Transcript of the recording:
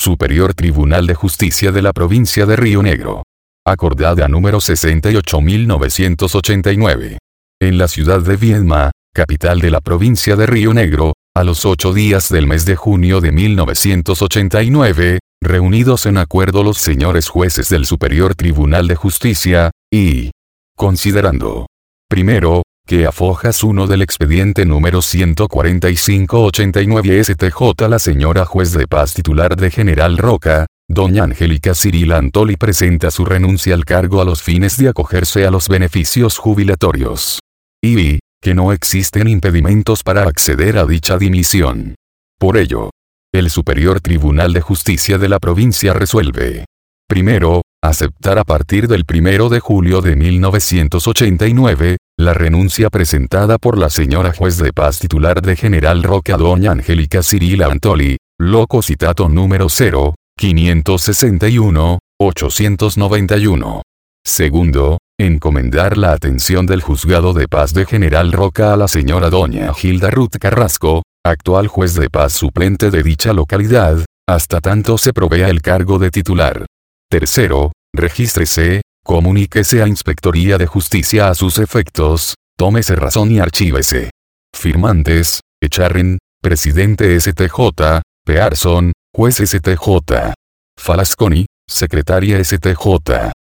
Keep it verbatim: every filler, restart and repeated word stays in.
Superior Tribunal de Justicia de la Provincia de Río Negro. Acordada número sesenta y ocho mil novecientos ochenta y nueve. En la ciudad de Viedma, capital de la provincia de Río Negro, a los ocho días del mes de junio de mil novecientos ochenta y nueve, reunidos en acuerdo los señores jueces del Superior Tribunal de Justicia, y considerando, primero, que a fojas uno del expediente número ciento cuarenta y cinco ochenta y nueve S T J la señora juez de paz titular de General Roca, doña Angélica Cirila Antoli, presenta su renuncia al cargo a los fines de acogerse a los beneficios jubilatorios. Y, que no existen impedimentos para acceder a dicha dimisión. Por ello, el Superior Tribunal de Justicia de la provincia resuelve. Primero, aceptar a partir del primero de julio de mil novecientos ochenta y nueve, la renuncia presentada por la señora juez de paz titular de General Roca doña Angélica Cirila Antoli, loco citato número cero, quinientos sesenta y uno, ochocientos noventa y uno. Segundo, encomendar la atención del Juzgado de Paz de General Roca a la señora doña Gilda Ruth Carrasco, actual juez de paz suplente de dicha localidad, hasta tanto se provea el cargo de titular. Tercero, regístrese, comuníquese a Inspectoría de Justicia a sus efectos, tómese razón y archívese. Firmantes, Echarren, Presidente S T J, Pearson, Juez S T J. Falasconi, Secretaria S T J.